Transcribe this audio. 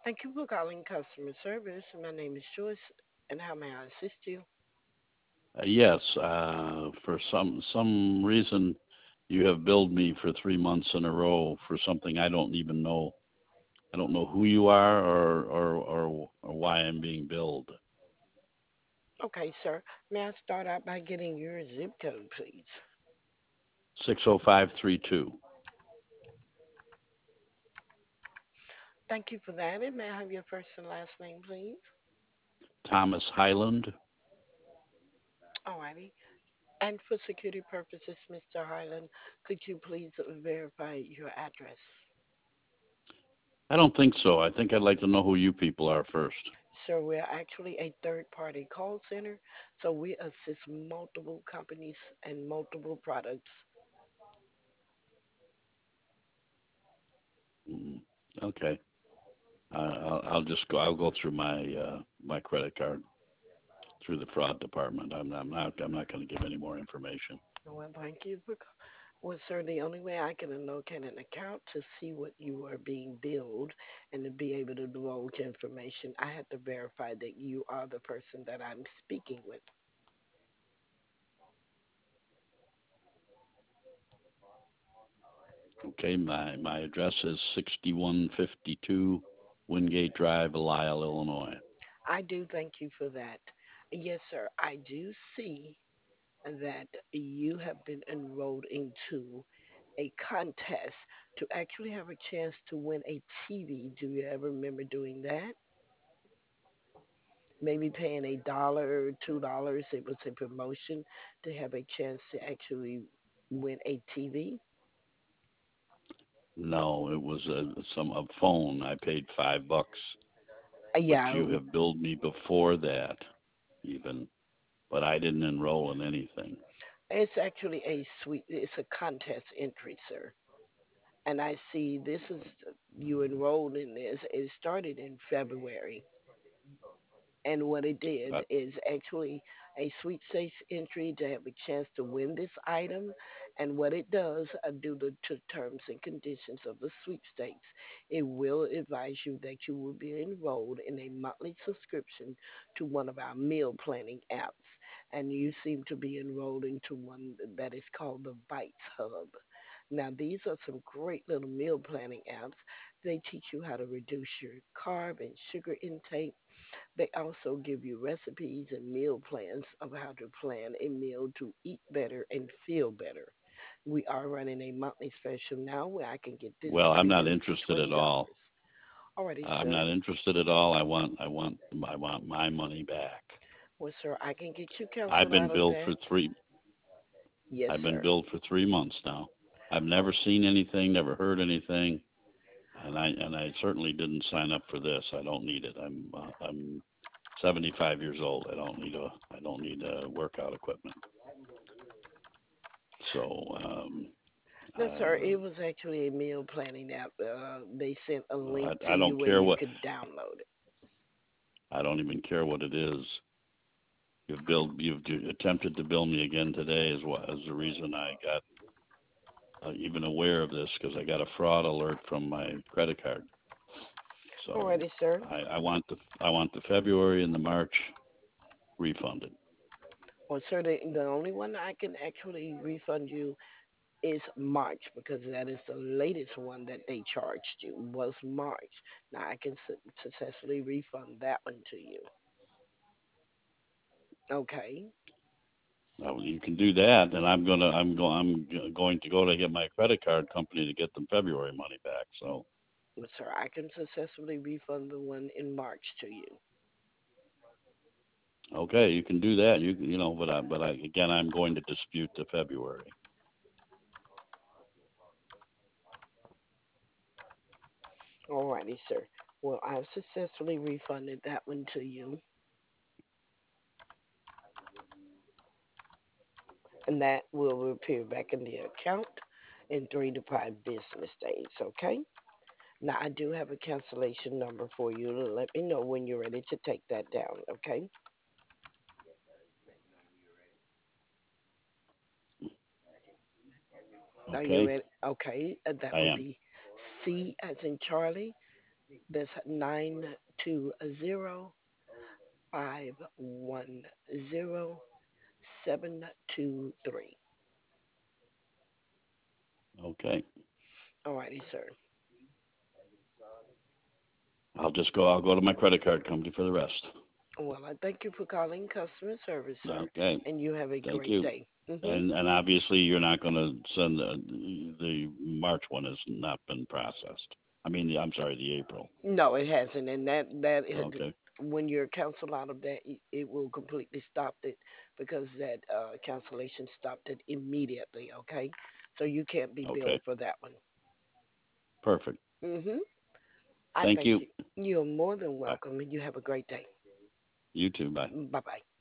Thank you for calling customer service. My name is Joyce, and how may I assist you? Yes, for some reason, you have billed me for 3 months in a row for something I don't even know. I don't know who you are or why I'm being billed. Okay, sir. May I start out by getting your zip code, please? 60532. Thank you for that. And may I have your first and last name, please? Thomas Highland. Alrighty. And for security purposes, Mr. Highland, could you please verify your address? I don't think so. I think I'd like to know who you people are first. Sir, we're actually a third party call center, so we assist multiple companies and multiple products. Mm, okay. I'll just go. I'll go through my credit card through the fraud department. I'm not going to give any more information. Well, thank you for. Well, sir, the only way I can locate an account to see what you are being billed and to be able to divulge information, I had to verify that you are the person that I'm speaking with. Okay, my address is 6152 Wingate Drive, Lisle, Illinois. I do thank you for that. Yes, sir, I do see that you have been enrolled into a contest to actually have a chance to win a TV. Do you ever remember doing that? Maybe paying $1, $2. It was a promotion to have a chance to actually win a TV. No, it was a phone. I paid $5, but Yeah, you have billed me before that even, but I didn't enroll in anything. it's actually it's a contest entry, sir. And I see this is you enrolled in this. It started in February. And what it did But is actually a sweepstakes entry to have a chance to win this item. And what it does, due to terms and conditions of the sweepstakes, it will advise you that you will be enrolled in a monthly subscription to one of our meal planning apps. And you seem to be enrolled into one that is called the Bites Hub. Now, these are some great little meal planning apps. They teach you how to reduce your carb and sugar intake. They also give you recipes and meal plans of how to plan a meal to eat better and feel better. We are running a monthly special now where I can get this well, I'm for not you for interested at all. $20. Alrighty, I'm not sir. interested at all. I want my money back. Well, sir, I can get you I've canceled been out of billed for that. three. Yes, I've been sir. billed for 3 months now. I've never seen anything, never heard anything, and I certainly didn't sign up for this. I don't need it. I'm 75 years old. I don't need workout equipment. So No, sir, uh, it was actually a meal planning app. They sent a link to I you don't where care you what. could download it. I don't even care what it is. You've attempted to bill me again today as the reason I got even aware of this because I got a fraud alert from my credit card. So Alrighty, sir. I want the February and the March refunded. Well, sir, the only one I can actually refund you is March because that is the latest one that they charged you was March. Now I can successfully refund that one to you. Okay. You can do that, and I'm going to go to get my credit card company to get the February money back. So Well, sir, I can successfully refund the one in March to you. okay, you can do that. But again, I'm going to dispute the February. Alrighty, sir. Well, I've successfully refunded that one to you, and that will appear back in the account in 3 to 5 business days. Okay. Now I do have a cancellation number for you. Let me know when you're ready to take that down. Okay. Are you Okay, ready? Okay. That I would am. be C as in Charlie, That's 920 510 723. Okay. All righty, sir. I'll go to my credit card company for the rest. Well, I thank you for calling customer service, sir, Okay. and you have a Thank great you. day. And obviously you're not going to send the March one has not been processed. I mean, I'm sorry, the April. No, it hasn't, and Okay. when you're canceled out of that, it will completely stop it because that cancellation stopped it immediately. Okay, so you can't be billed Okay. for that one. Perfect. Mhm. I Thank thank you. you. You're more than Bye. welcome, and you have a great day. You too. Bye. Bye bye.